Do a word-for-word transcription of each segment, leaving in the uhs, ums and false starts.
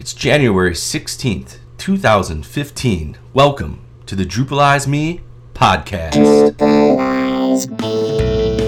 It's January sixteenth, twenty fifteen. Welcome to the Drupalize Me podcast. Drupalize Me.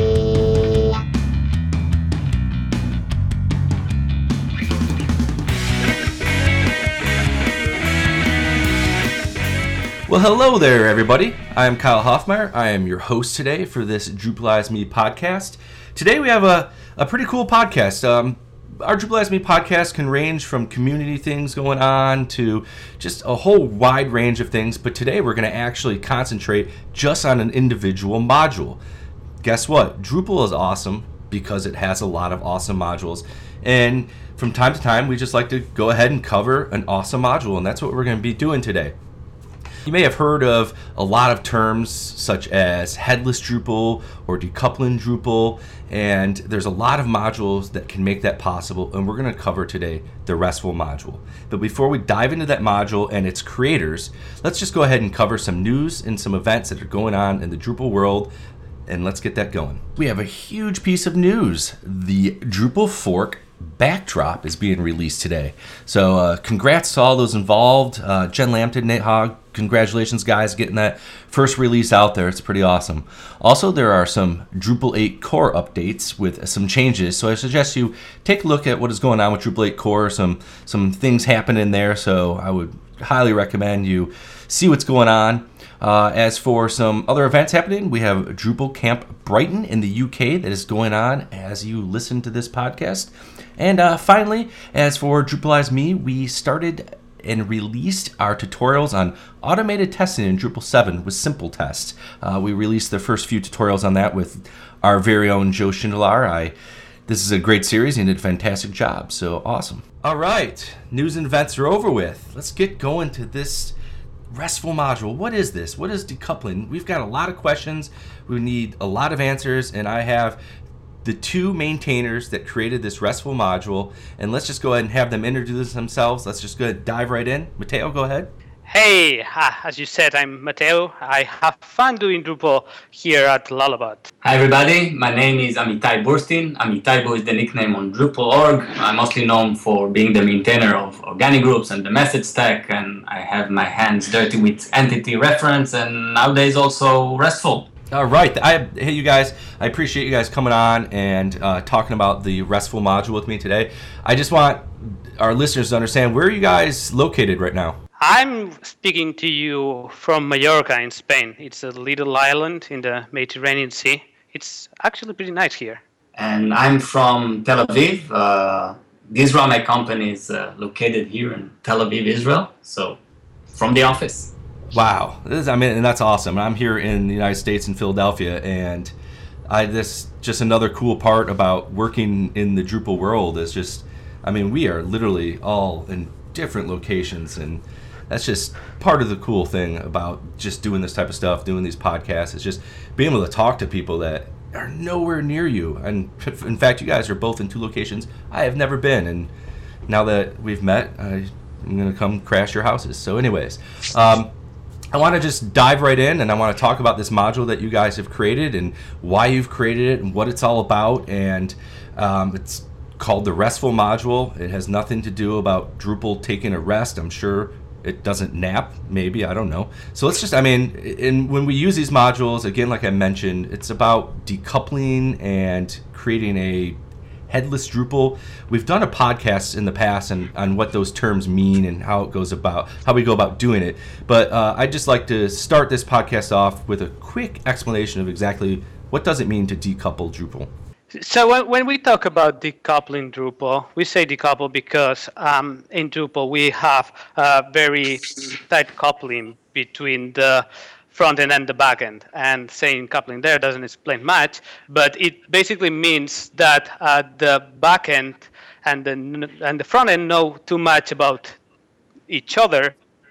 Well, hello there, everybody. I am Kyle Hoffmeyer. I am your host today for this Drupalize Me podcast. Today we have a, a pretty cool podcast. Um, Our Drupalize Me podcast can range from community things going on to just a whole wide range of things, but today we're going to actually concentrate just on an individual module. Guess what? Drupal is awesome because it has a lot of awesome modules, and from time to time we just like to go ahead and cover an awesome module, and that's what we're going to be doing today. You may have heard of a lot of terms such as headless Drupal or decoupling Drupal, and there's a lot of modules that can make that possible, and we're going to cover today the RESTful module. But before we dive into that module and its creators, let's just go ahead and cover some news and some events that are going on in the Drupal world, and let's get that going. We have a huge piece of news. The Drupal fork backdrop is being released today. So uh, congrats to all those involved. Uh, Jen Lambton, Nate Hogg, congratulations guys getting that first release out there. It's pretty awesome. Also, there are some Drupal eight core updates with some changes. So I suggest you take a look at what is going on with Drupal eight core. Some, some things happening there. So I would highly recommend you see what's going on. Uh, as for some other events happening, we have Drupal Camp Brighton in the U K that is going on as you listen to this podcast. And uh, finally, as for Drupalize Me, we started and released our tutorials on automated testing in Drupal seven with Simple Test. Uh, we released the first few tutorials on that with our very own Joe Schindler. I, this is a great series and did a fantastic job, so awesome. All right, news and events are over with. Let's get going to this RESTful module. What is this? What is decoupling? We've got a lot of questions. We need a lot of answers, and I have the two maintainers that created this RESTful module, and let's just go ahead and have them introduce themselves. Let's just go ahead and dive right in. Matteo, go ahead. Hey, uh, as you said, I'm Matteo. I have fun doing Drupal here at Lullabot. Hi everybody, my name is Amitai Burstin. Amitaibo is the nickname on Drupal dot org. I'm mostly known for being the maintainer of organic groups and the message stack, and I have my hands dirty with entity reference and nowadays also RESTful. All right. I, hey, you guys, I appreciate you guys coming on and uh, talking about the RESTful module with me today. I just want our listeners to understand, where are you guys located right now? I'm speaking to you from Mallorca in Spain. It's a little island in the Mediterranean Sea. It's actually pretty nice here. And I'm from Tel Aviv. Uh, Gizra, my company, is uh, located here in Tel Aviv, Israel. So, from the office. Wow, this is, I mean, and that's awesome. I'm here in the United States in Philadelphia, and I this just another cool part about working in the Drupal world is just, I mean, we are literally all in different locations, and that's just part of the cool thing about just doing this type of stuff, doing these podcasts, is just being able to talk to people that are nowhere near you. And in fact, you guys are both in two locations I have never been, and now that we've met, I, I'm going to come crash your houses. So anyways, um, I want to just dive right in, and I want to talk about this module that you guys have created and why you've created it and what it's all about. And um, it's called the RESTful module. It has nothing to do about Drupal taking a rest. I'm sure it doesn't nap, maybe, I don't know. So let's just, I mean, in, when we use these modules, again, like I mentioned, it's about decoupling and creating a headless Drupal. We've done a podcast in the past and on what those terms mean and how it goes about, how we go about doing it. But uh, I'd just like to start this podcast off with a quick explanation of exactly what does it mean to decouple Drupal. So when, when we talk about decoupling Drupal, we say decouple because um, in Drupal we have a very tight coupling between the front end and the back end. And saying coupling there doesn't explain much, but it basically means that uh, the back end and the and the front end know too much about each other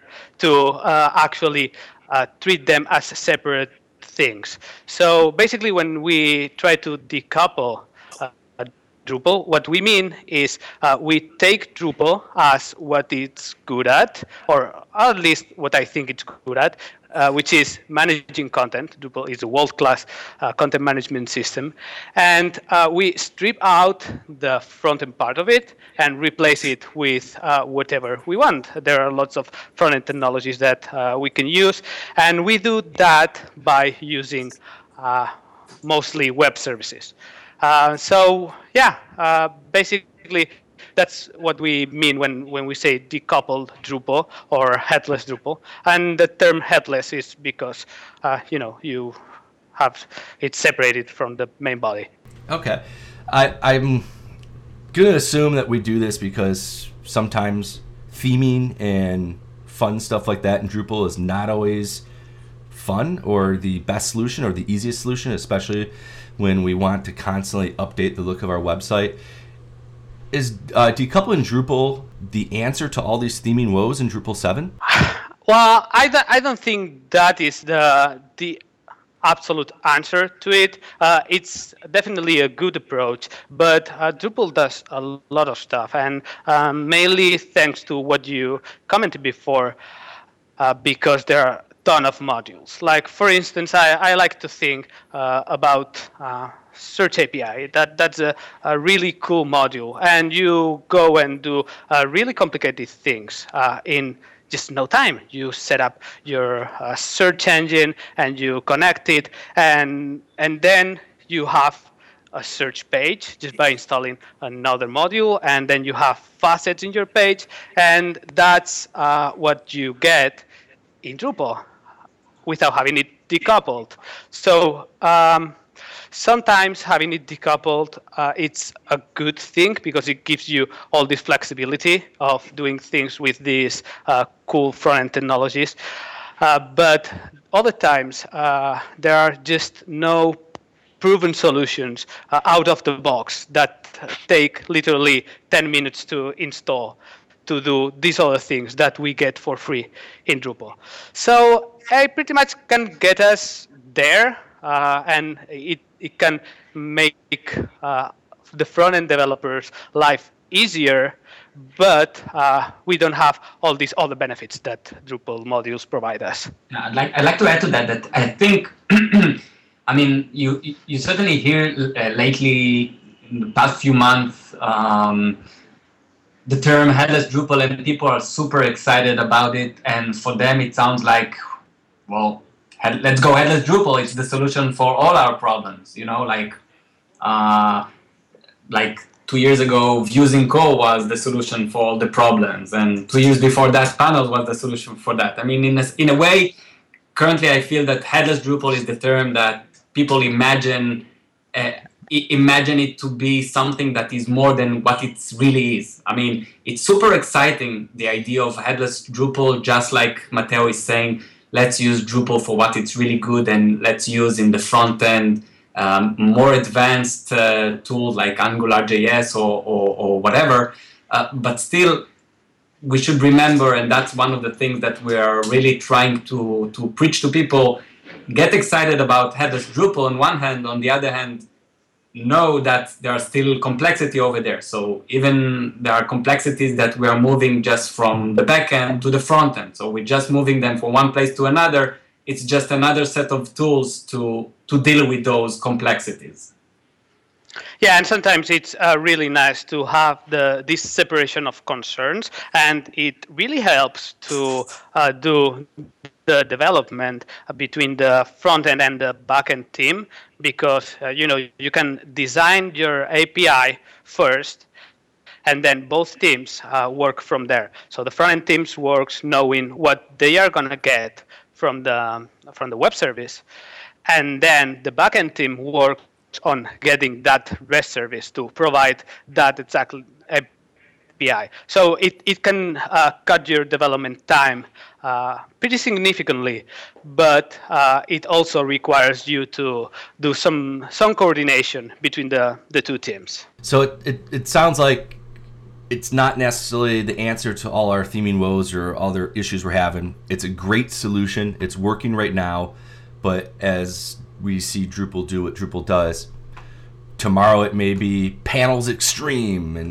to uh, actually uh, treat them as separate things. So basically, when we try to decouple uh, Drupal, what we mean is uh, we take Drupal as what it's good at, or at least what I think it's good at, uh, which is managing content. Drupal is a world-class uh, content management system. And uh, we strip out the front-end part of it and replace it with uh, whatever we want. There are lots of front-end technologies that uh, we can use. And we do that by using uh, mostly web services. Uh, so, yeah, uh, basically, that's what we mean when, when we say decoupled Drupal or headless Drupal. And the term headless is because, uh, you know, you have it separated from the main body. Okay. I, I'm going to assume that we do this because sometimes theming and fun stuff like that in Drupal is not always fun or the best solution or the easiest solution, especially when we want to constantly update the look of our website. Is uh, decoupling Drupal the answer to all these theming woes in Drupal seven? Well, I, th- I don't think that is the the absolute answer to it. Uh, it's definitely a good approach, but uh, Drupal does a lot of stuff, and um, mainly thanks to what you commented before, uh, because there are a ton of modules. Like, for instance, I, I like to think uh, about uh, Search A P I. That that's a, a really cool module, and you go and do uh, really complicated things uh, in just no time. You set up your uh, search engine and you connect it, and and then you have a search page just by installing another module, and then you have facets in your page, and that's uh, what you get in Drupal without having it decoupled. So. Um, Sometimes having it decoupled, uh, it's a good thing because it gives you all this flexibility of doing things with these uh, cool front-end technologies. Uh, but other times, uh, there are just no proven solutions uh, out of the box that take literally ten minutes to install to do these other things that we get for free in Drupal. So it pretty much can get us there, uh, and it It can make uh, the front-end developers' life easier, but uh, we don't have all these other benefits that Drupal modules provide us. Yeah, I'd like I'd like to add to that that I think, I mean, you you certainly hear uh, lately in the past few months um, the term headless Drupal, and people are super excited about it, and for them it sounds like, well, let's go headless Drupal. It's the solution for all our problems. You know, like uh, like two years ago, Views in Co was the solution for all the problems, and two years before that, Panels was the solution for that. I mean, in a, in a way, currently I feel that headless Drupal is the term that people imagine uh, imagine it to be something that is more than what it really is. I mean, it's super exciting, the idea of headless Drupal, just like Matteo is saying. Let's use Drupal for what it's really good, and let's use in the front end um, more advanced uh, tools like AngularJS or, or, or whatever. Uh, but still, we should remember, and that's one of the things that we are really trying to, to preach to people, get excited about headless Drupal on one hand, on the other hand, know that there are still complexity over there. So even there are complexities that we are moving just from the back end to the front end. So we're just moving them from one place to another. It's just another set of tools to, to deal with those complexities. Yeah, and sometimes it's uh, really nice to have the this separation of concerns, and it really helps to uh, do the development between the front end and the back end team, because uh, you know you can design your A P I first, and then both teams uh, work from there. So the front end teams works knowing what they are gonna get from the from the web service, and then the back end team works on getting that REST service to provide that exact A P I. So it, it can uh, cut your development time uh, pretty significantly, but uh, it also requires you to do some some coordination between the, the two teams. So it, it, it sounds like it's not necessarily the answer to all our theming woes or other issues we're having. It's a great solution. It's working right now, but as we see Drupal do what Drupal does, tomorrow it may be Panels Extreme, and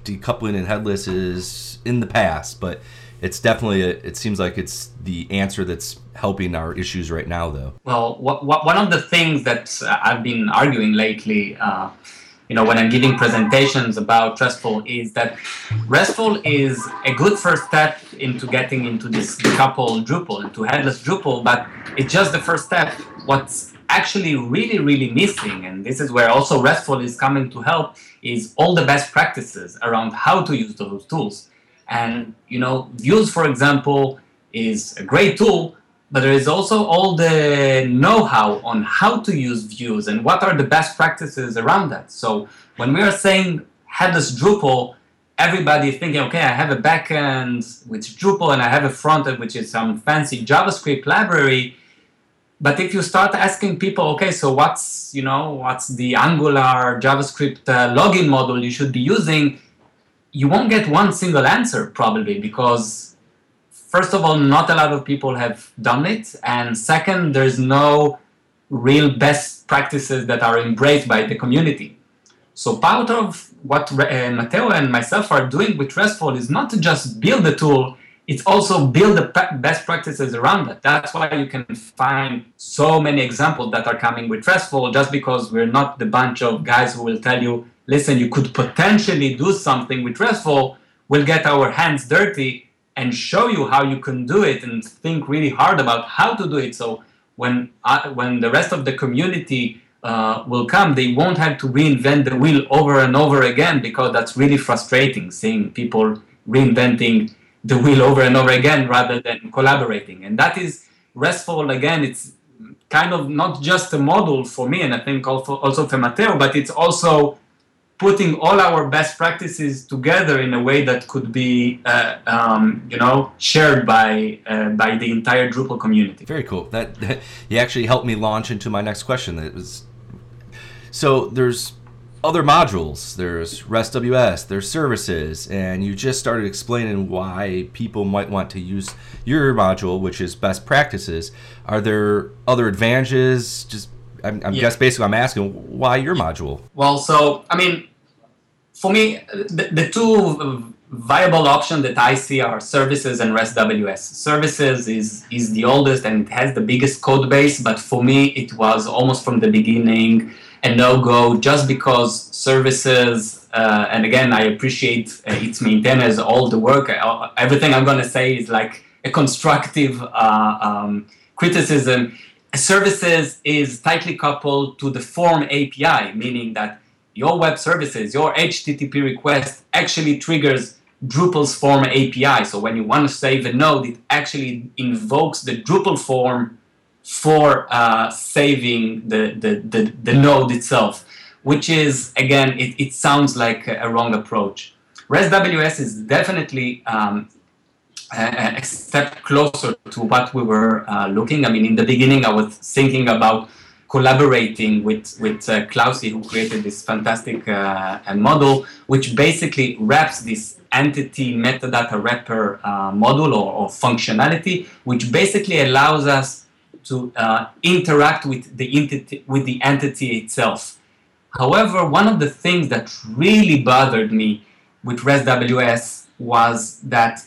decoupling and headless is in the past, but it's definitely, a, it seems like it's the answer that's helping our issues right now, though. Well, what, what, one of the things that I've been arguing lately, uh, you know, when I'm giving presentations about RESTful, is that RESTful is a good first step into getting into this decoupled Drupal, into headless Drupal, but it's just the first step. What's actually really, really missing, and this is where also RESTful is coming to help, is all the best practices around how to use those tools. And, you know, Views, for example, is a great tool, but there is also all the know-how on how to use Views and what are the best practices around that. So when we are saying headless Drupal, everybody is thinking, okay, I have a backend with Drupal and I have a frontend which is some fancy JavaScript library. But if you start asking people, okay, so what's, you know, what's the Angular JavaScript uh, login model you should be using, you won't get one single answer probably, because first of all, not a lot of people have done it, and second, there's no real best practices that are embraced by the community. So part of what uh, Matteo and myself are doing with RESTful is not to just build the tool, it's also build the pa- best practices around it. That's why you can find so many examples that are coming with RESTful, just because we're not the bunch of guys who will tell you, listen, you could potentially do something with RESTful, we'll get our hands dirty and show you how you can do it and think really hard about how to do it. So when uh, when the rest of the community uh, will come, they won't have to reinvent the wheel over and over again, because that's really frustrating, seeing people reinventing the wheel over and over again rather than collaborating. And that is RESTful, again, it's kind of not just a model for me, and I think also, also for Matteo, but it's also putting all our best practices together in a way that could be, uh, um, you know, shared by uh, by the entire Drupal community. Very cool. That, that you actually helped me launch into my next question. That was, so there's other modules. There's REST-W-S. There's services, and you just started explaining why people might want to use your module, which is best practices. Are there other advantages? Just I'm, I'm yeah. guess basically I'm asking why your module. Well, so I mean, for me, the, the two viable options that I see are services and REST-W-S. Services is is the oldest and it has the biggest code base, but for me it was almost from the beginning a no-go, just because services, uh, and again, I appreciate uh, its maintainers, all the work. Uh, everything I'm going to say is like a constructive uh, um, criticism. Services is tightly coupled to the form A P I, meaning that your web services, your H T T P request actually triggers Drupal's form A P I. So when you want to save a node, it actually invokes the Drupal form for uh, saving the, the, the, the node itself, which is, again, it, it sounds like a wrong approach. REST-W-S is definitely um, a, a step closer to what we were uh, looking. I mean, in the beginning, I was thinking about collaborating with, with uh, Klausi, who created this fantastic uh, model, which basically wraps this entity metadata wrapper uh, module or, or functionality, which basically allows us to uh, interact with the entity with the entity itself. However, one of the things that really bothered me with REST-W-S was that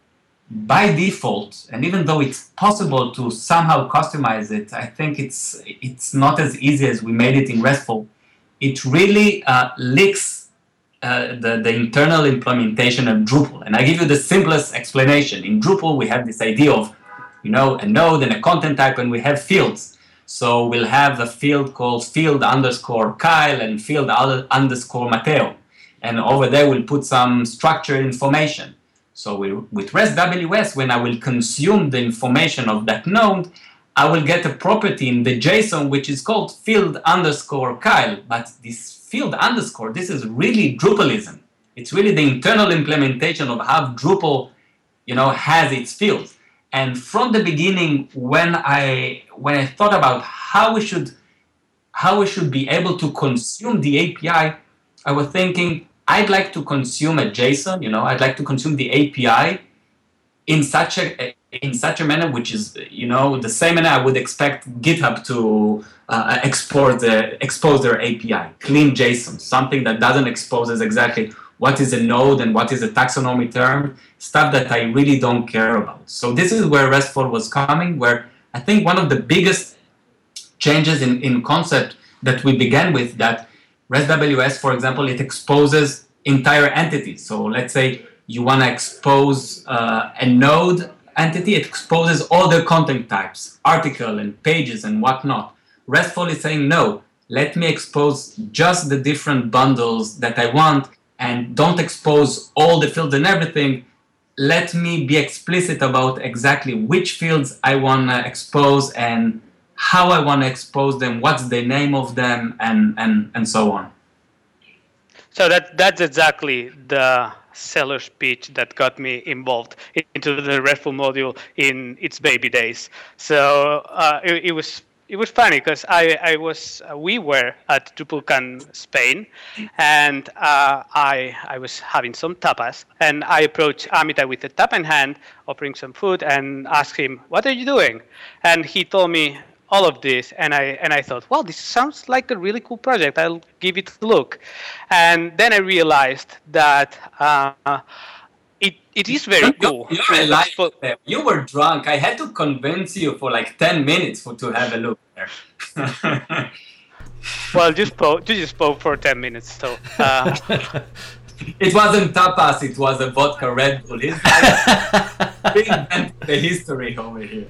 by default, and even though it's possible to somehow customize it, I think it's it's not as easy as we made it in RESTful. It really uh, leaks uh, the, the internal implementation of Drupal. And I give you the simplest explanation. In Drupal, we have this idea of you know, a node and a content type, and we have fields. So we'll have a field called field underscore Kyle and field underscore Matteo. And over there, we'll put some structured information. So we, with REST-W-S, when I will consume the information of that node, I will get a property in the JSON, which is called field underscore Kyle. But this field underscore, this is really Drupalism. It's really the internal implementation of how Drupal, you know, has its fields. And from the beginning, when I when I thought about how we should how we should be able to consume the A P I, I was thinking I'd like to consume a JSON. You know, I'd like to consume the A P I in such a in such a manner, which is you know the same manner I would expect GitHub to uh, export the expose their A P I, clean JSON, something that doesn't expose us exactly what is a node and what is a taxonomy term, stuff that I really don't care about. So this is where RESTful was coming, where I think one of the biggest changes in, in concept that we began with, that REST W S, for example, it exposes entire entities. So let's say you want to expose uh, a node entity, it exposes all the content types, article and pages and whatnot. RESTful is saying, no, let me expose just the different bundles that I want and don't expose all the fields and everything. Let me be explicit about exactly which fields I want to expose and how I want to expose them, what's the name of them, and, and, and so on. So that that's exactly the seller speech that got me involved into the RESTful module in its baby days. So uh, it, it was it was funny because I I was uh, we were at DrupalCon Spain, and uh, I I was having some tapas, and I approached Amitai with a tap in hand, offering some food, and asked him, "What are you doing?" And he told me all of this, and I and I thought, well, this sounds like a really cool project. I'll give it a look. And then I realized that uh, it it is very cool. You, you're alive there. You were drunk. I had to convince you for like ten minutes for to have a look there. Well, just spoke, you just spoke for ten minutes, so. Uh, It wasn't tapas, it was a vodka Red Bull. It's like the history over here.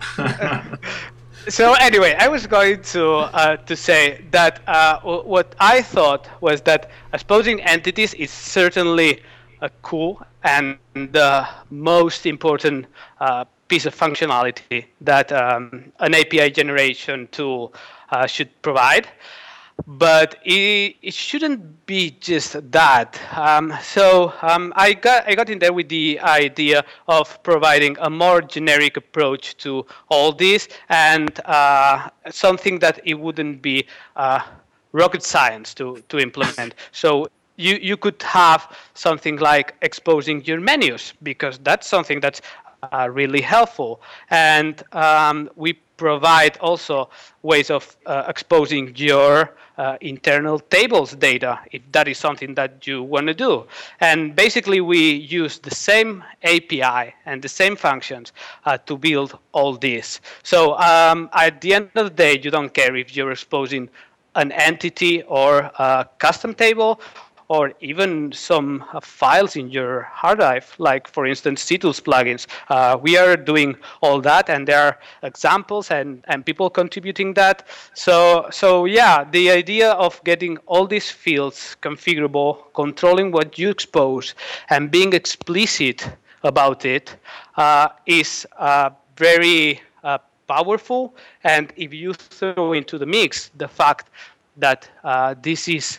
So anyway, I was going to uh, to say that uh, what I thought was that exposing entities is certainly uh, cool and the most important uh, piece of functionality that um, an A P I generation tool uh, should provide. But it, it shouldn't be just that. Um, so um, I got I got in there with the idea of providing a more generic approach to all this, and uh, something that it wouldn't be uh, rocket science to to implement. So you you could have something like exposing your menus, because that's something that's uh, really helpful, and um, we provide also ways of uh, exposing your uh, internal tables data, if that is something that you want to do. And basically, we use the same A P I and the same functions uh, to build all this. So um, at the end of the day, you don't care if you're exposing an entity or a custom table, or even some uh, files in your hard drive, like, for instance, CTools plugins. Uh, we are doing all that, and there are examples and, and people contributing that. So, so yeah, the idea of getting all these fields configurable, controlling what you expose, and being explicit about it uh, is uh, very uh, powerful. And if you throw into the mix the fact that uh, this is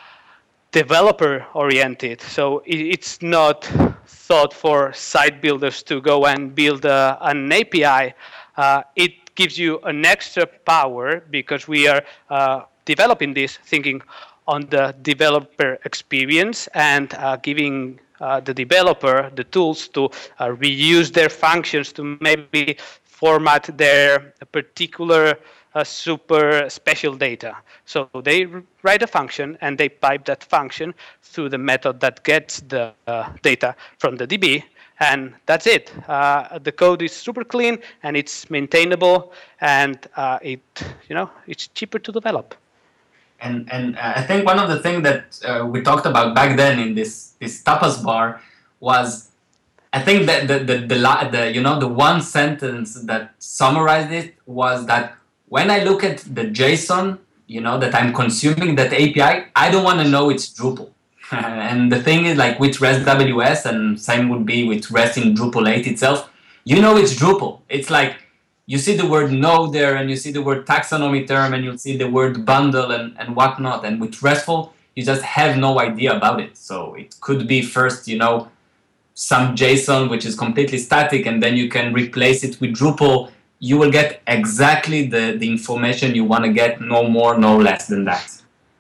developer oriented, so it's not thought for site builders to go and build a, an A P I. Uh, it gives you an extra power, because we are uh, developing this thinking on the developer experience, and uh, giving uh, the developer the tools to uh, reuse their functions to maybe format their particular a super special data. So they write a function, and they pipe that function through the method that gets the uh, data from the D B, and that's it. Uh, the code is super clean, and it's maintainable, and uh, it, you know, it's cheaper to develop. And and I think one of the things that uh, we talked about back then in this this tapas bar was, I think that the the, the the you know the one sentence that summarized it was that when I look at the JSON, you know, that I'm consuming that A P I, I don't want to know it's Drupal. And the thing is, like with REST W S, and same would be with REST in Drupal eight itself, you know it's Drupal. It's like you see the word node there, and you see the word taxonomy term, and you see the word bundle and, and whatnot. And with RESTful, you just have no idea about it. So it could be first, you know, some JSON which is completely static, and then you can replace it with Drupal. You will get exactly the, the information you want to get, no more, no less than that.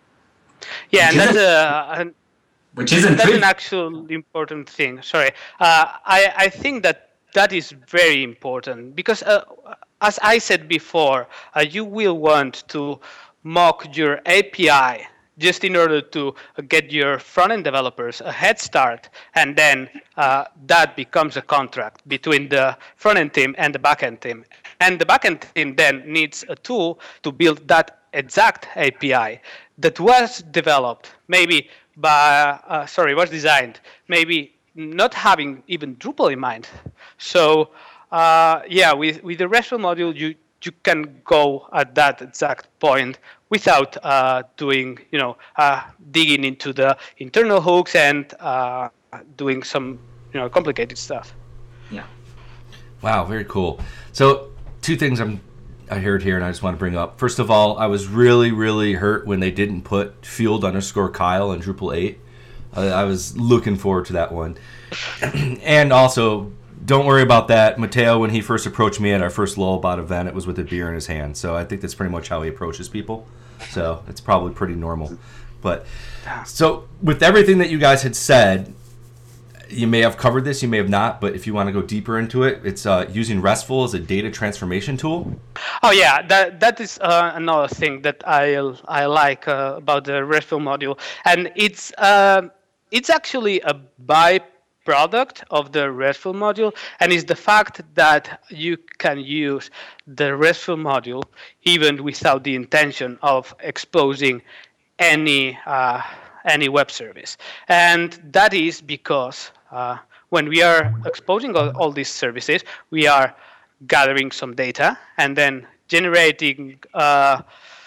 Yeah, which and that's, a, an, which isn't that's an actual important thing. Sorry. Uh, I, I think that that is very important, because uh, as I said before, uh, you will want to mock your A P I just in order to get your front-end developers a head start, and then uh, that becomes a contract between the front-end team and the back-end team. And the back-end team then needs a tool to build that exact A P I that was developed, maybe by, uh, sorry, was designed, maybe not having even Drupal in mind. So uh, yeah, with, with the RESTful module, you, you can go at that exact point without uh, doing, you know, uh, digging into the internal hooks and uh, doing some, you know, complicated stuff. Yeah. Wow, very cool. So two things I'm I heard here and I just want to bring up. First of all, I was really, really hurt when they didn't put field underscore Kyle in Drupal eight. Uh, I was looking forward to that one. And also, don't worry about that. Matteo, when he first approached me at our first Lullabot event, it was with a beer in his hand. So I think that's pretty much how he approaches people. So it's probably pretty normal. But so with everything that you guys had said, you may have covered this, you may have not, but if you want to go deeper into it, it's uh, using RESTful as a data transformation tool. Oh yeah, that that is uh, another thing that I I like uh, about the RESTful module, and it's uh, it's actually a byproduct of the RESTful module, and it's the fact that you can use the RESTful module even without the intention of exposing any uh, any web service, and that is because uh, when we are exposing all, all these services, we are gathering some data and then generating uh,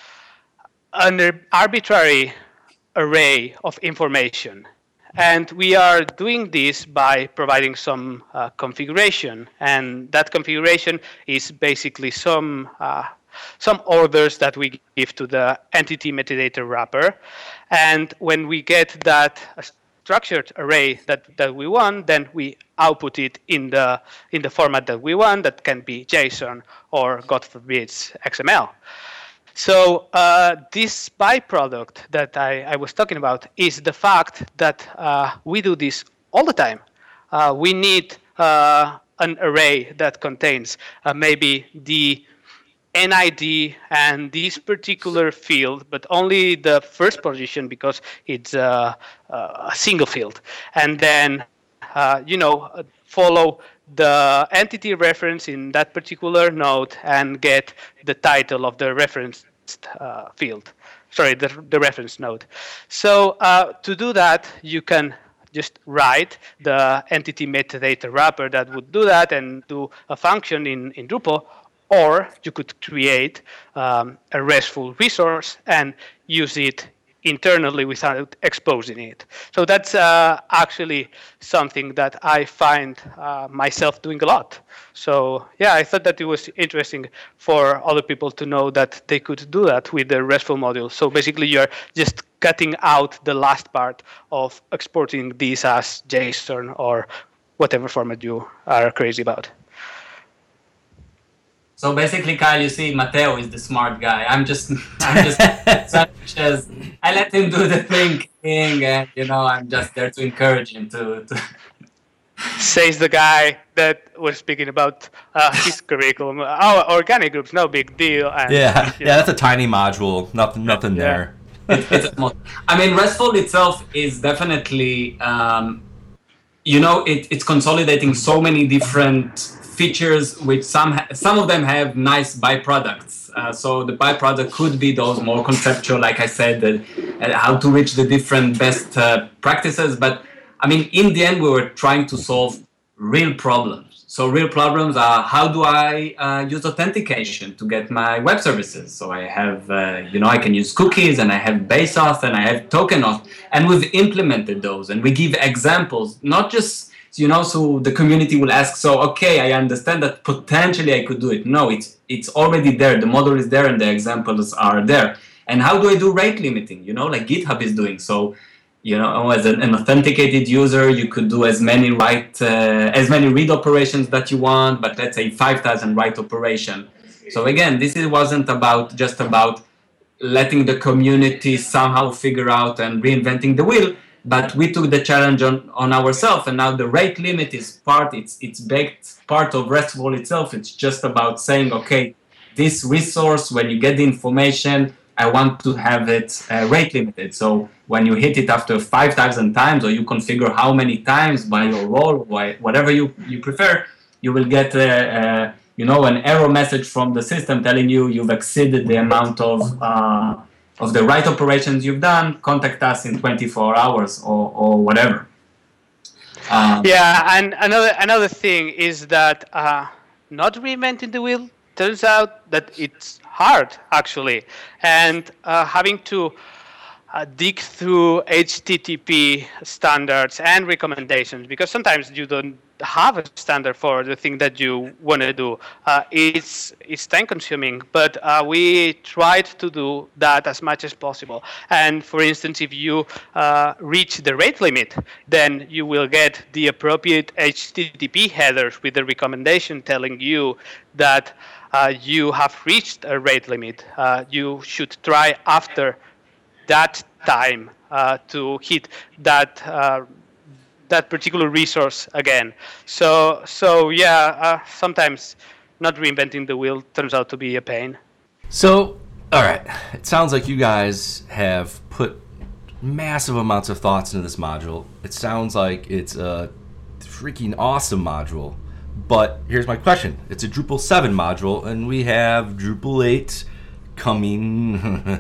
an arbitrary array of information. And we are doing this by providing some uh, configuration, and that configuration is basically some uh, some orders that we give to the entity metadata wrapper. And when we get that structured array that, that we want, then we output it in the in the format that we want. That can be JSON or, God forbid, X M L. So uh, this byproduct that I, I was talking about is the fact that uh, we do this all the time. Uh, we need uh, an array that contains uh, maybe the N I D and this particular field, but only the first position because it's uh, uh, a single field. And then, uh, you know, follow the entity reference in that particular node and get the title of the reference uh, field. Sorry, the, the reference node. So uh, to do that, you can just write the entity metadata wrapper that would do that and do a function in, in Drupal. Or you could create um, a RESTful resource and use it internally without exposing it. So that's uh, actually something that I find uh, myself doing a lot. So yeah, I thought that it was interesting for other people to know that they could do that with the RESTful module. So basically you're just cutting out the last part of exporting these as JSON or whatever format you are crazy about. So basically, Kyle, you see, Matteo is the smart guy. I'm just, I'm just such as I let him do the thinking, and you know, I'm just there to encourage him to. to Says the guy that was speaking about uh, his curriculum. Oh, organic groups, no big deal. And, yeah, you yeah, know. that's a tiny module. Nothing, nothing Yeah. there. it, it's a small, I mean, RESTful itself is definitely, um, you know, it, it's consolidating so many different features, which some ha- some of them have nice byproducts. Uh, so the byproduct could be those more conceptual, like I said, that, uh, how to reach the different best uh, practices. But I mean, in the end, we were trying to solve real problems. So real problems are, how do I uh, use authentication to get my web services? So I have, uh, you know, I can use cookies, and I have base auth, and I have token auth, and we've implemented those, and we give examples, not just, you know, so the community will ask, so, okay, I understand that potentially I could do it. No, it's it's already there. The model is there and the examples are there. And how do I do rate limiting? You know, like GitHub is doing. So, you know, as an, an authenticated user, you could do as many write, uh, as many read operations that you want, but let's say five thousand write operation. So again, this is, wasn't about just about letting the community somehow figure out and reinventing the wheel. But we took the challenge on, on ourselves, and now the rate limit is part, it's it's baked part of RESTful itself. It's just about saying, okay, this resource, when you get the information, I want to have it uh, rate limited. So when you hit it after five thousand times, or you configure how many times by your role, by whatever you, you prefer, you will get a, a, you know, an error message from the system telling you you've exceeded the amount of uh, of the write operations you've done. Contact us in twenty-four hours or, or whatever. Um, yeah, and another another thing is that uh, not reinventing the wheel turns out that it's hard, actually, and uh, having to uh, dig through H T T P standards and recommendations, because sometimes you don't have a standard for the thing that you want to do. Uh, it's it's time consuming, but uh, we tried to do that as much as possible. And for instance, if you uh, reach the rate limit, then you will get the appropriate H T T P headers with the recommendation telling you that uh, you have reached a rate limit. Uh, you should try after that time uh, to hit that uh, that particular resource again. So, so yeah, uh, sometimes not reinventing the wheel turns out to be a pain. So, all right, it sounds like you guys have put massive amounts of thoughts into this module. It sounds like it's a freaking awesome module. But here's my question. It's a Drupal seven module, and we have Drupal eight coming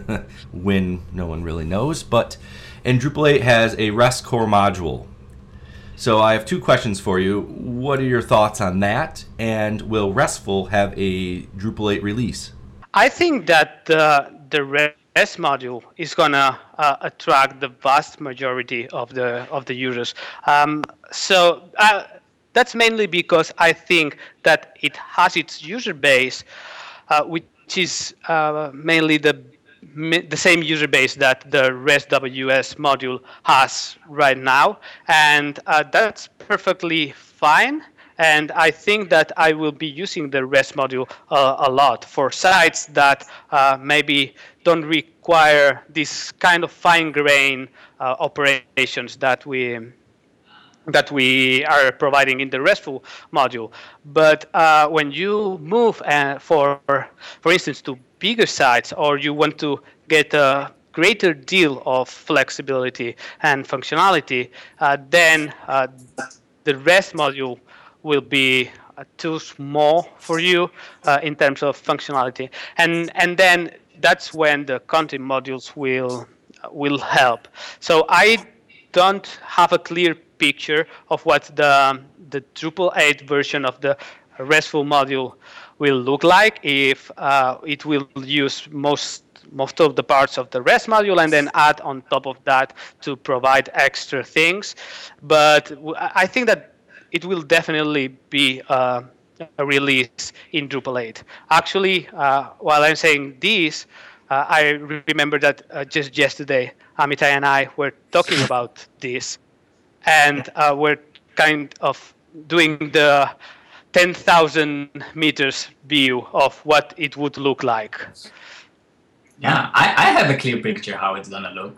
when no one really knows. But and Drupal eight has a REST core module. So I have two questions for you. What are your thoughts on that? And will RESTful have a Drupal eight release? I think that the, the REST module is gonna uh, attract the vast majority of the of the users. Um, so uh, that's mainly because I think that it has its user base, uh, which is uh, mainly the the same user base that the REST W S module has right now, and uh, that's perfectly fine. And I think that I will be using the REST module uh, a lot for sites that uh, maybe don't require this kind of fine-grained uh, operations that we that we are providing in the RESTful module. But uh, when you move, uh, for for instance, to bigger sites, or you want to get a greater deal of flexibility and functionality, uh, then uh, the REST module will be uh, too small for you uh, in terms of functionality. And and then that's when the content modules will uh, will help. So I don't have a clear picture of what the the Drupal eight version of the RESTful module will look like, if uh, it will use most most of the parts of the REST module and then add on top of that to provide extra things. But I think that it will definitely be uh, a release in Drupal eight. Actually, uh, while I'm saying this, uh, I remember that uh, just yesterday, Amitai and I were talking about this, and uh, we're kind of doing the ten thousand meters view of what it would look like. Yeah, I, I have a clear picture how it's gonna look.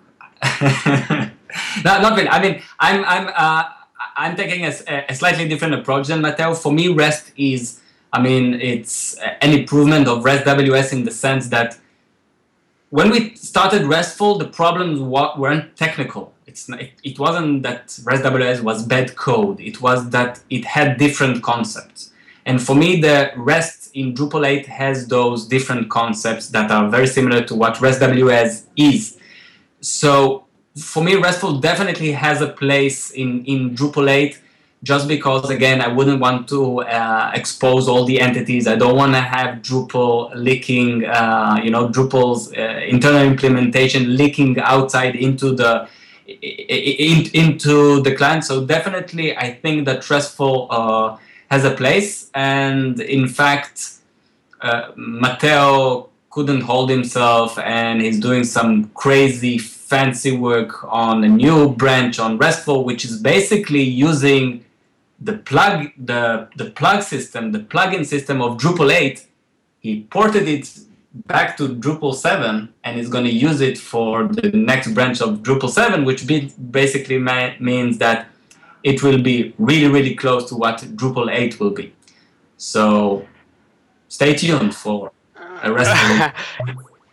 no, not really. I mean, I'm I'm uh, I'm taking a, a slightly different approach than Matteo. For me, REST is, I mean, it's an improvement of REST W S in the sense that when we started RESTful, the problems weren't technical. It's not, it, it wasn't that REST W S was bad code. It was that it had different concepts. And for me, the REST in Drupal eight has those different concepts that are very similar to what REST W S is. So for me, RESTful definitely has a place in, in Drupal eight, just because, again, I wouldn't want to uh, expose all the entities. I don't want to have Drupal leaking, uh, you know, Drupal's uh, internal implementation leaking outside into the in, into the client. So definitely, I think that RESTful uh, has a place. And in fact, uh, Matteo couldn't hold himself, and he's doing some crazy fancy work on a new branch on RESTful, which is basically using the plug, the, the plug system, the plugin system of Drupal eight. He ported it back to Drupal seven and is going to use it for the next branch of Drupal seven, which be, basically ma- means that it will be really, really close to what Drupal eight will be. So stay tuned for a RESTful.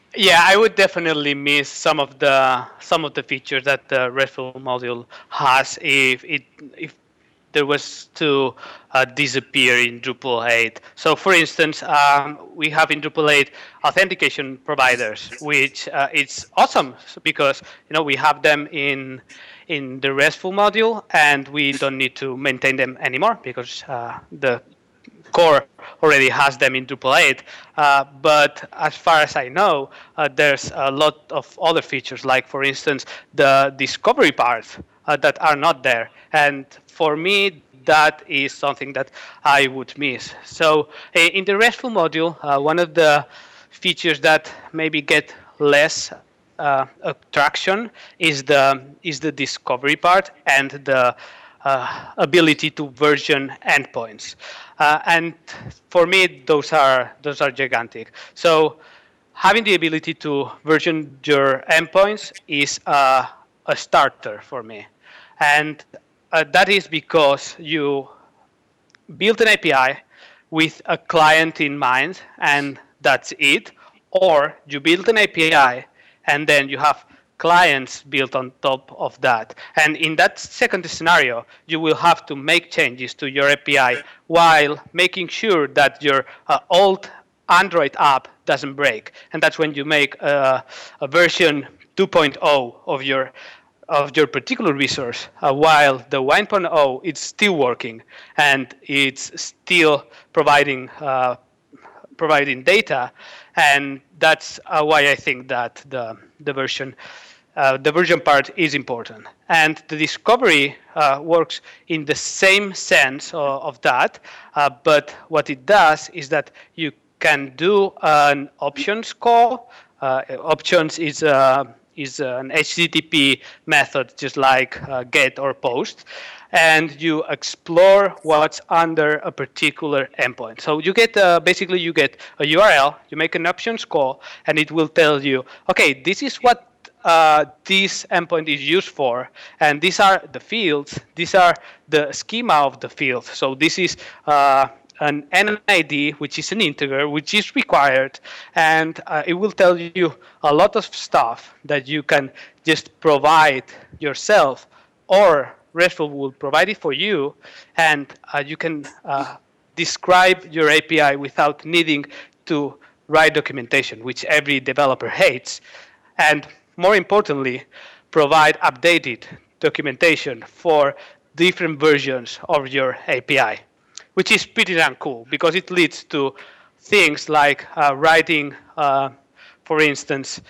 Yeah, I would definitely miss some of the some of the features that the RESTful module has if it if there was to uh, disappear in Drupal eight. So, for instance, um, we have in Drupal eight authentication providers, which uh, it's awesome because you know we have them in in the RESTful module, and we don't need to maintain them anymore because uh, the core already has them in Drupal eight. Uh, but as far as I know, uh, there's a lot of other features, like, for instance, the discovery parts uh, that are not there. And for me, that is something that I would miss. So in the RESTful module, uh, one of the features that maybe get less uh, attraction is the is the discovery part and the uh, ability to version endpoints. Uh, and for me, those are those are gigantic. So having the ability to version your endpoints is uh, a starter for me, and uh, that is because you build an A P I with a client in mind, and that's it. Or you build an A P I, and then you have clients built on top of that. And in that second scenario, you will have to make changes to your A P I while making sure that your uh, old Android app doesn't break. And that's when you make a, a version two point oh of your of your particular resource, uh, while the one point oh it's still working and it's still providing uh, providing data, and that's uh, why I think that the the version uh, the version part is important. And the discovery uh, works in the same sense of, of that, uh, but what it does is that you can do an options call. Uh, options is uh, is an H T T P method, just like uh, GET or POST, and you explore what's under a particular endpoint. So you get uh, basically you get a U R L, you make an options call, and it will tell you, okay, this is what uh, this endpoint is used for, and these are the fields, these are the schema of the field. So this is uh, an N I D, which is an integer, which is required, and uh, it will tell you a lot of stuff that you can just provide yourself, or RESTful will provide it for you, and uh, you can uh, describe your A P I without needing to write documentation, which every developer hates, and more importantly, provide updated documentation for different versions of your A P I, which is pretty damn cool because it leads to things like uh, writing, uh, for instance,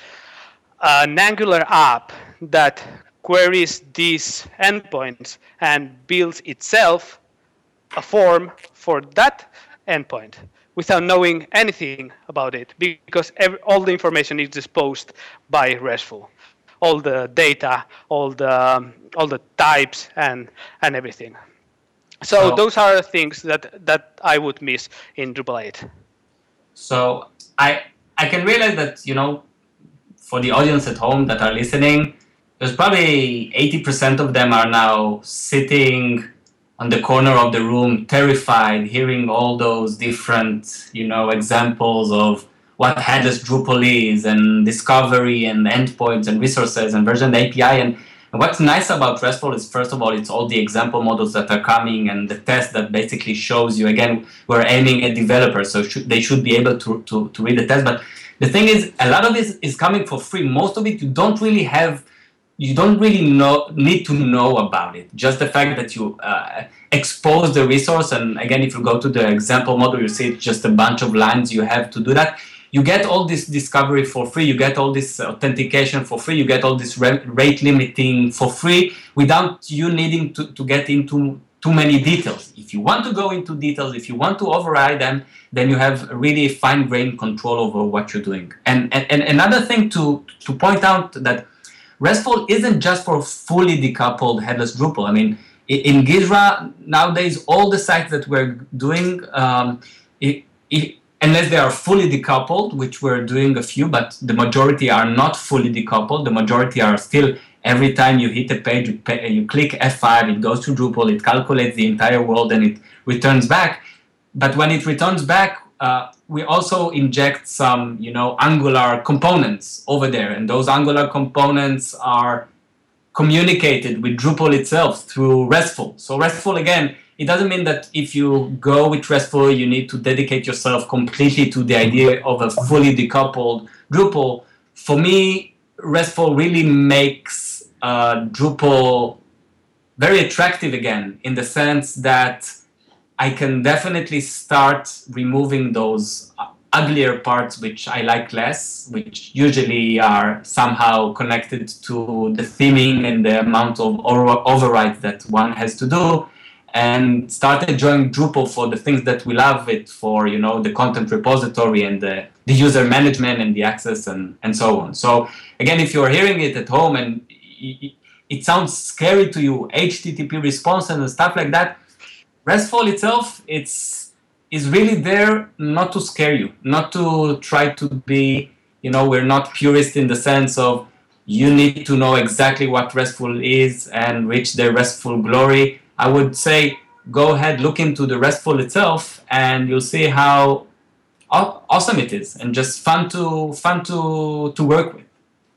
an Angular app that queries these endpoints and builds itself a form for that endpoint without knowing anything about it, because every, all the information is disposed by RESTful, all the data, all the um, all the types, and and everything. So, so those are things that, that I would miss in Drupal eight. So I I can realize that, you know, for the audience at home that are listening, there's probably eighty percent of them are now sitting on the corner of the room, terrified, hearing all those different, you know, examples of what headless Drupal is, and discovery, and endpoints, and resources, and version A P I. And, and what's nice about RESTful is, first of all, it's all the example models that are coming, and the test that basically shows you, again, we're aiming at developers, so should, they should be able to, to, to read the test. But the thing is, a lot of it is coming for free. Most of it you don't really have, you don't really know, need to know about it. Just the fact that you uh, expose the resource, and again, if you go to the example model, you see it's just a bunch of lines you have to do that. You get all this discovery for free, you get all this authentication for free, you get all this rate limiting for free without you needing to, to get into too many details. If you want to go into details, if you want to override them, then you have really fine-grained control over what you're doing. And, and, and another thing to, to point out that RESTful isn't just for fully decoupled headless Drupal. I mean, in Gizra, nowadays, all the sites that we're doing, um, it, it, unless they are fully decoupled, which we're doing a few, but the majority are not fully decoupled. The majority are still, every time you hit a page, you, pay, you click F five, it goes to Drupal, it calculates the entire world, and it returns back. But when it returns back, uh, we also inject some, you know, Angular components over there, and those Angular components are communicated with Drupal itself through RESTful. So RESTful, again, it doesn't mean that if you go with RESTful, you need to dedicate yourself completely to the idea of a fully decoupled Drupal. For me, RESTful really makes uh, Drupal very attractive again, in the sense that I can definitely start removing those uglier parts which I like less, which usually are somehow connected to the theming and the amount of over- override that one has to do, and start enjoying Drupal for the things that we love it for, you know, the content repository and the, the user management and the access and, and so on. So again, if you're hearing it at home and it, it sounds scary to you, H T T P response and stuff like that, RESTful itself, it's is really there not to scare you, not to try to be, you know, we're not purist in the sense of you need to know exactly what RESTful is and reach the RESTful glory. I would say go ahead, look into the RESTful itself, and you'll see how aw- awesome it is and just fun to fun to to work with.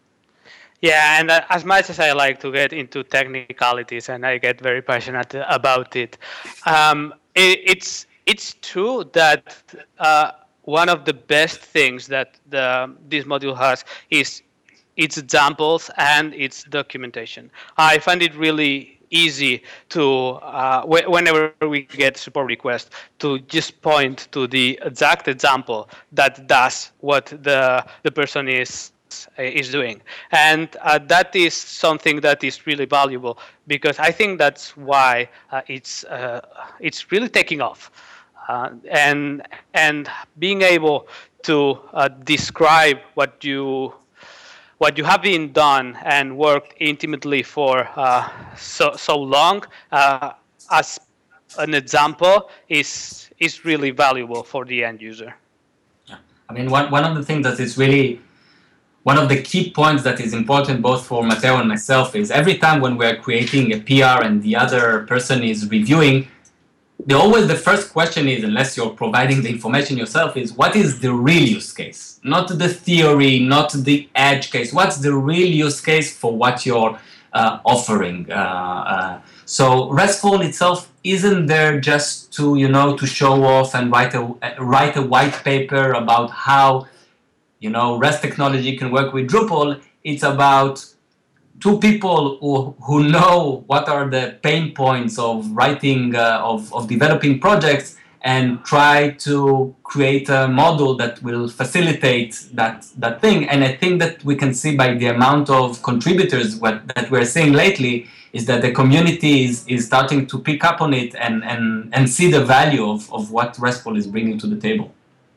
Yeah, and uh, as much as I like to get into technicalities and I get very passionate about it, um, it it's it's true that uh, one of the best things that the, this module has is its examples and its documentation. I find it really easy to, uh, wh- whenever we get support requests, to just point to the exact example that does what the the person is is doing, and uh, that is something that is really valuable, because I think that's why uh, it's uh, it's really taking off, uh, and and being able to uh, describe what you what you have been done and worked intimately for uh, so so long uh, as an example is is really valuable for the end user. Yeah. I mean, one one of the things that is really one of the key points that is important both for Matteo and myself is every time when we're creating a P R and the other person is reviewing, the always the first question is, unless you're providing the information yourself, is what is the real use case? Not the theory, not the edge case. What's the real use case for what you're uh, offering? Uh, uh, so RESTful itself isn't there just to, you know, to show off and write a write a white paper about how, you know, REST technology can work with Drupal. It's about two people who, who know what are the pain points of writing, uh, of, of developing projects, and try to create a model that will facilitate that, that thing. And I think that we can see by the amount of contributors what, that we're seeing lately is that the community is, is starting to pick up on it and, and, and see the value of, of what RESTful is bringing to the table.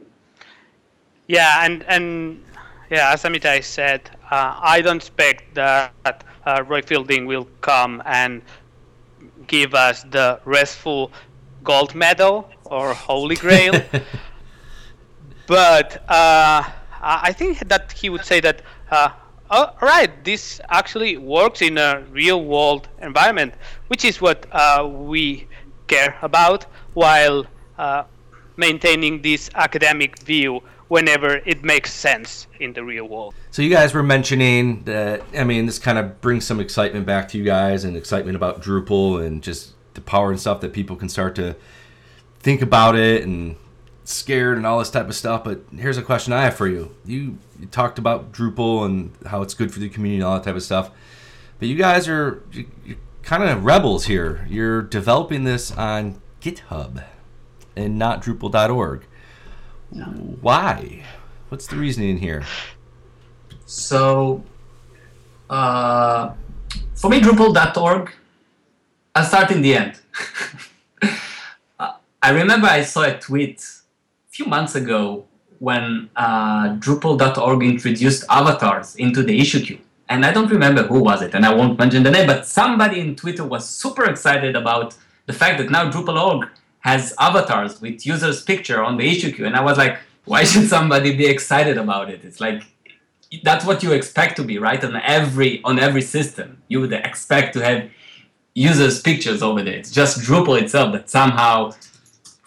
Yeah, and, and yeah, as Amitai said, uh, I don't expect that uh, Roy Fielding will come and give us the RESTful gold medal or holy grail. But uh, I think that he would say that, uh, all right, this actually works in a real-world environment, which is what uh, we care about, while uh, maintaining this academic view whenever it makes sense in the real world. So you guys were mentioning that, I mean, this kind of brings some excitement back to you guys, and excitement about Drupal and just the power and stuff that people can start to think about it and scared and all this type of stuff. But here's a question I have for you. You, you talked about Drupal and how it's good for the community and all that type of stuff. But you guys are you're kind of rebels here. You're developing this on GitHub and not Drupal dot org. Why? What's the reasoning here? So, uh, for me, Drupal dot org, I'll start in the end. uh, I remember I saw a tweet a few months ago when uh, Drupal dot org introduced avatars into the issue queue. And I don't remember who was it, and I won't mention the name, but somebody in Twitter was super excited about the fact that now Drupal dot org has avatars with users' picture on the issue queue. And I was like, why should somebody be excited about it? It's like, that's what you expect to be, right? On every on every system, you would expect to have users' pictures over there. It's just Drupal itself that somehow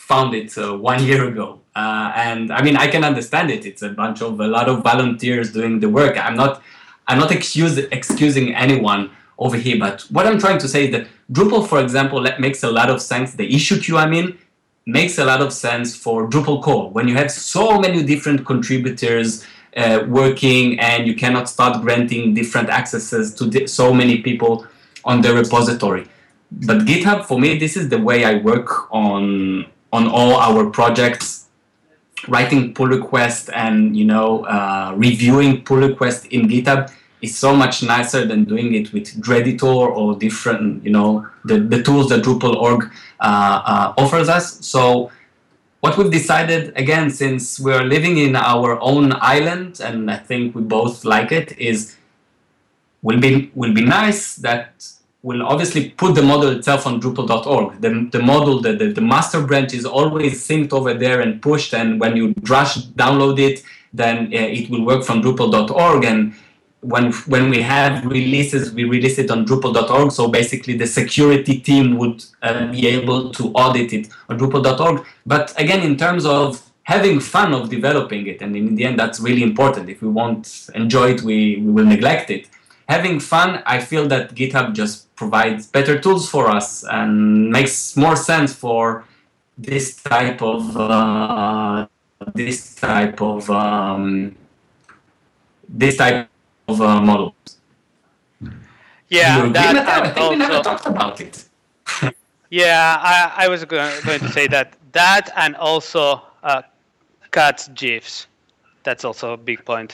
found it uh, one year ago. Uh, and I mean, I can understand it. It's a bunch of a lot of volunteers doing the work. I'm not, I'm not excuse, excusing anyone over here. But what I'm trying to say is that Drupal, for example, makes a lot of sense. The issue queue, I mean, makes a lot of sense for Drupal core. When you have so many different contributors uh, working, and you cannot start granting different accesses to di- so many people on the repository. But GitHub, for me, this is the way I work on on all our projects. Writing pull requests and you know uh, reviewing pull requests in GitHub is so much nicer than doing it with Dreditor or different you know the, the tools that Drupal dot org uh, uh, offers us. So what we've decided, again, since we're living in our own island, and I think we both like it, is will be will be nice that we'll obviously put the model itself on Drupal dot org. The, the model, the, the, the master branch is always synced over there and pushed, and when you Drush download it, then uh, it will work from Drupal dot org. And when when we have releases, we release it on Drupal dot org, so basically the security team would uh, be able to audit it on Drupal dot org. But again, in terms of having fun of developing it, and in the end, that's really important. If we won't enjoy it, we, we will neglect it. Having fun, I feel that GitHub just provides better tools for us and makes more sense for this type of uh, this type of um, this type of uh, models. Yeah, that I think also, we never talked about it. yeah, I, I was going, going to say that that and also uh, cuts GIFs. That's also a big point.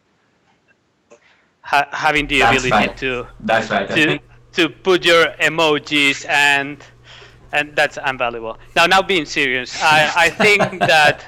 Ha- having the That's ability right. to That's right. to to put your emojis and and that's invaluable. Now, now being serious, I, I think that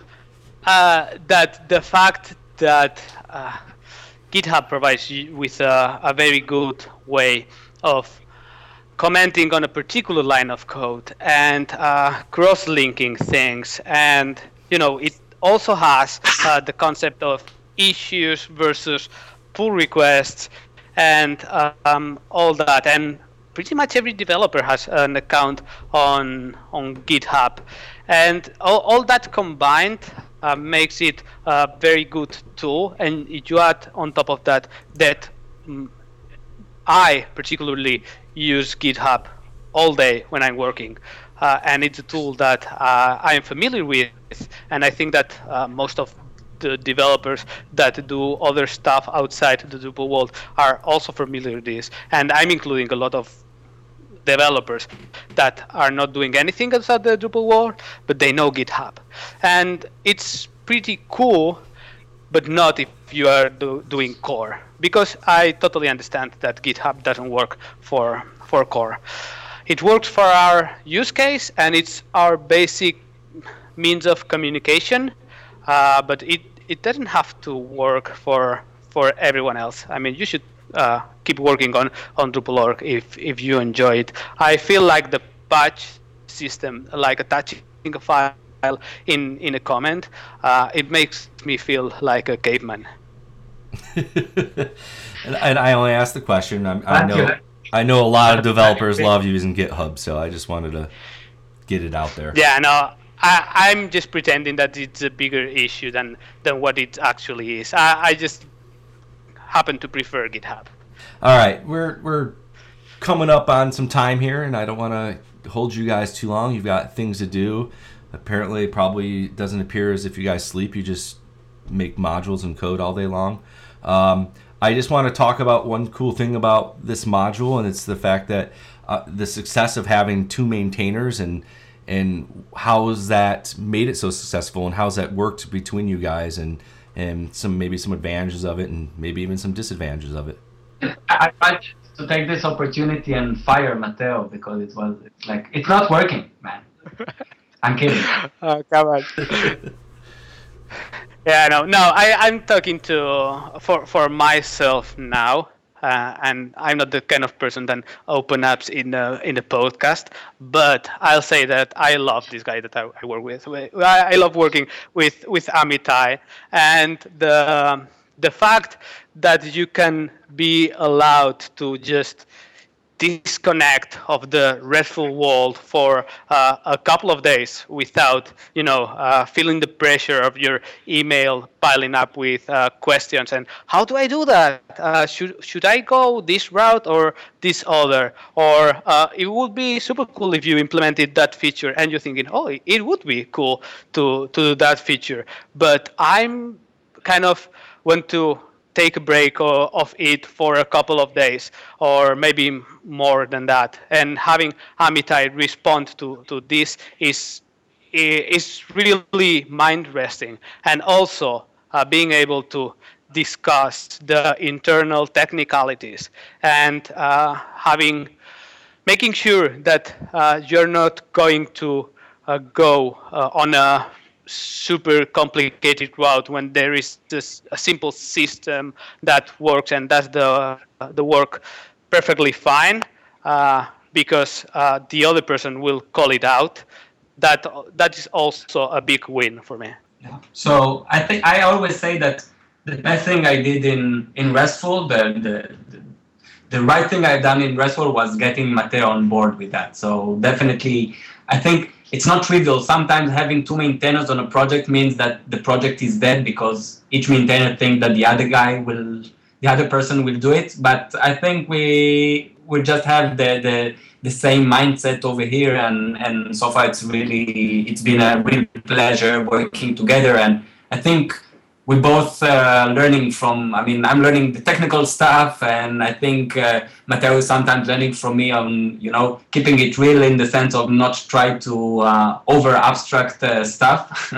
uh, that the fact that uh, GitHub provides you with a, a very good way of commenting on a particular line of code and uh, cross-linking things, and you know it also has uh, the concept of issues versus pull requests and um, all that, and pretty much every developer has an account on on GitHub, and all, all that combined uh, makes it a very good tool. And if you add on top of that that um, I particularly use GitHub all day when I'm working, uh, and it's a tool that uh, I am familiar with, and I think that uh, most of the developers that do other stuff outside the Drupal world are also familiar with this, and I'm including a lot of developers that are not doing anything outside the Drupal world, but they know GitHub, and it's pretty cool, but not if you are do, doing core, because I totally understand that GitHub doesn't work for for core. It works for our use case, and it's our basic means of communication. Uh, but it, it doesn't have to work for for everyone else. I mean, you should uh, keep working on, on Drupal dot org if, if you enjoy it. I feel like the patch system, like attaching a file in, in a comment, uh, it makes me feel like a caveman. and, and I only asked the question. I'm, I know I know a lot of developers love using GitHub, so I just wanted to get it out there. Yeah, no. I, I'm just pretending that it's a bigger issue than, than what it actually is. I, I just happen to prefer GitHub. All right, we're we're coming up on some time here, and I don't want to hold you guys too long. You've got things to do. Apparently, it probably doesn't appear as if you guys sleep. You just make modules and code all day long. Um, I just want to talk about one cool thing about this module, and it's the fact that uh, the success of having two maintainers and and how's that made it so successful, and how's that worked between you guys, and, and some maybe some advantages of it, and maybe even some disadvantages of it. I tried to take this opportunity and fire Matteo because it was it's like it's not working, man. I'm kidding. Oh, come on. yeah, no, no. I, I'm talking to for for myself now. Uh, and I'm not the kind of person that open apps in a, in a podcast, but I'll say that I love this guy that I, I work with. I, I love working with, with Amitai, and the the fact that you can be allowed to just disconnect of the RESTful world for uh, a couple of days without, you know, uh, feeling the pressure of your email piling up with uh, questions. And how do I do that? Uh, should should I go this route or this other? Or uh, it would be super cool if you implemented that feature, and you're thinking, oh, it would be cool to to do that feature. But I'm kind of want to take a break of it for a couple of days or maybe more than that. And having Amitai respond to, to this is is really mind resting. And also uh, being able to discuss the internal technicalities and uh, having making sure that uh, you're not going to uh, go uh, on a super complicated route when there is this a simple system that works and does the uh, the work perfectly fine uh, because uh, the other person will call it out. That that is also a big win for me. Yeah. So I think I always say that the best thing I did in in RESTful, the the the, the right thing I've done in RESTful was getting Matteo on board with that. So definitely, I think. It's not trivial. Sometimes having two maintainers on a project means that the project is dead because each maintainer thinks that the other guy will, the other person will do it. But I think we we just have the the, the same mindset over here, and, and so far it's really it's been a real pleasure working together. And I think we're both uh, learning from. I mean, I'm learning the technical stuff, and I think uh, Matteo is sometimes learning from me on, you know, keeping it real in the sense of not try to uh, over abstract uh, stuff.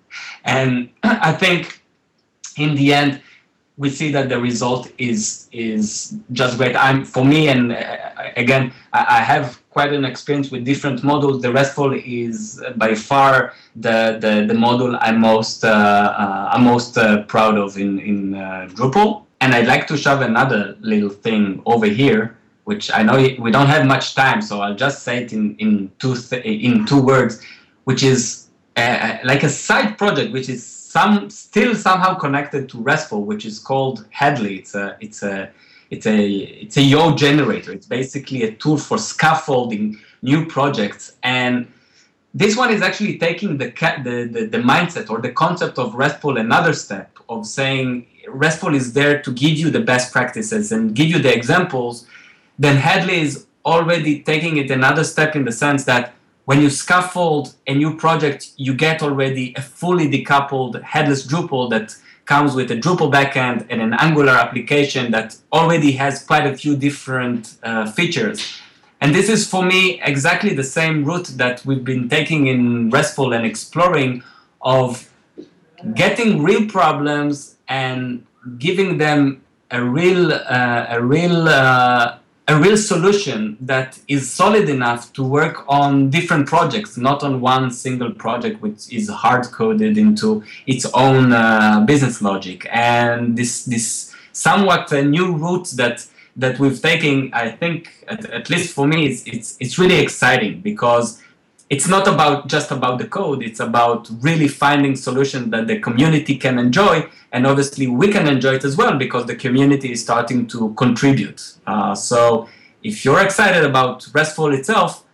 And I think in the end, we see that the result is is just great. I'm for me, and uh, again, I, I have quite an experience with different models. The RESTful is by far the the, the model I'm most uh, uh, I'm most uh, proud of in in uh, Drupal. And I'd like to shove another little thing over here, which I know we don't have much time, so I'll just say it in in two th- in two words, which is uh, like a side project, which is some still somehow connected to RESTful, which is called Headley. It's a it's a it's a it's a Yo generator. It's basically a tool for scaffolding new projects, and this one is actually taking the ca- the, the the mindset or the concept of RESTful another step of saying RESTful is there to give you the best practices and give you the examples. Then Headley is already taking it another step in the sense that when you scaffold a new project, you get already a fully decoupled headless Drupal that comes with a Drupal backend and an Angular application that already has quite a few different uh, features. And this is, for me, exactly the same route that we've been taking in RESTful and exploring of getting real problems and giving them a real, uh, a real, uh, a real solution that is solid enough to work on different projects, not on one single project which is hard-coded into its own uh, business logic. And this, this somewhat uh, new route that that we've taken, I think, at, at least for me, it's, it's it's really exciting because it's not about just about the code. It's about really finding solutions that the community can enjoy, and obviously we can enjoy it as well because the community is starting to contribute. Uh, so if you're excited about RESTful itself,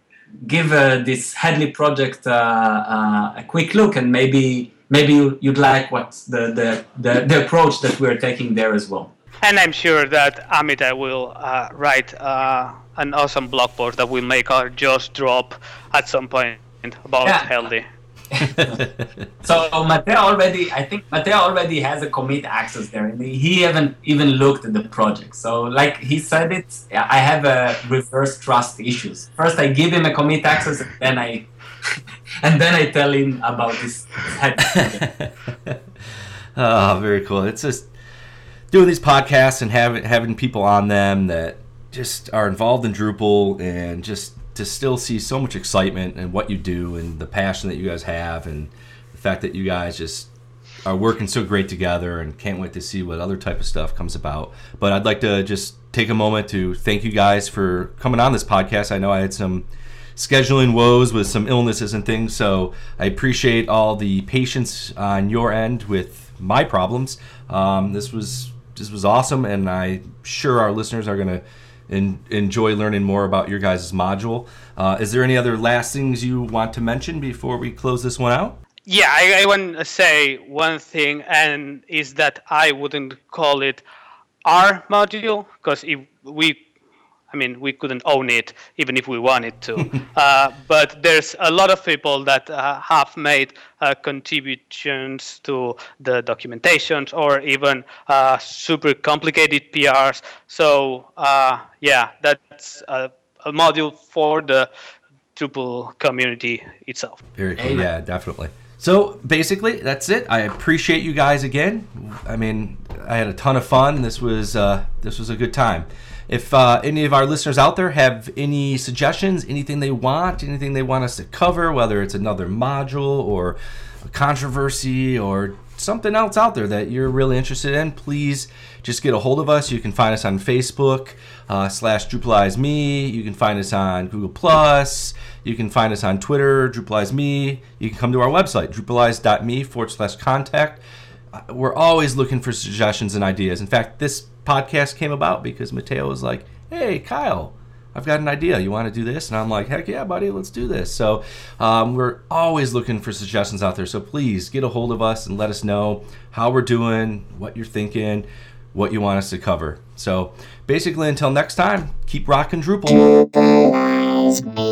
give uh, this Headley project uh, uh, a quick look, and maybe maybe you'd like what the the, the, the approach that we're taking there as well. And I'm sure that Amitai will uh, write uh, an awesome blog post that will make our jaws drop at some point about yeah. Headley. So Matteo already, I think Matteo already has a commit access there, and he haven't even looked at the project. So like he said it, I have a reverse trust issues. First I give him a commit access, and then I and then I tell him about this Headley. Oh, very cool. It's just doing these podcasts and having having people on them that just are involved in Drupal, and just to still see so much excitement in what you do and the passion that you guys have, and the fact that you guys just are working so great together, and can't wait to see what other type of stuff comes about. But I'd like to just take a moment to thank you guys for coming on this podcast. I know I had some scheduling woes with some illnesses and things, so I appreciate all the patience on your end with my problems. Um, this was This was awesome, and I'm sure our listeners are going to and enjoy learning more about your guys' module. Uh, is there any other last things you want to mention before we close this one out? Yeah, I, I want to say one thing, and is that I wouldn't call it our module, because if we, I mean, we couldn't own it even if we wanted to. uh, but there's a lot of people that uh, have made uh, contributions to the documentations or even uh, super complicated P Rs. So uh, yeah, that's a, a module for the Drupal community itself. Very cool. Yeah, definitely. So basically, that's it. I appreciate you guys again. I mean, I had a ton of fun. This was uh, this was a good time. If uh, any of our listeners out there have any suggestions, anything they want, anything they want us to cover, whether it's another module or a controversy or something else out there that you're really interested in, please just get a hold of us. You can find us on Facebook uh, slash DrupalizeMe. You can find us on Google Plus. You can find us on Twitter, DrupalizeMe. You can come to our website, drupalize.me forward slash contact. We're always looking for suggestions and ideas. In fact, this podcast came about because Mateo was like, hey, Kyle, I've got an idea. You want to do this? And I'm like, heck yeah, buddy, let's do this. So um, we're always looking for suggestions out there. So please get a hold of us and let us know how we're doing, what you're thinking, what you want us to cover. So basically, until next time, keep rocking Drupal.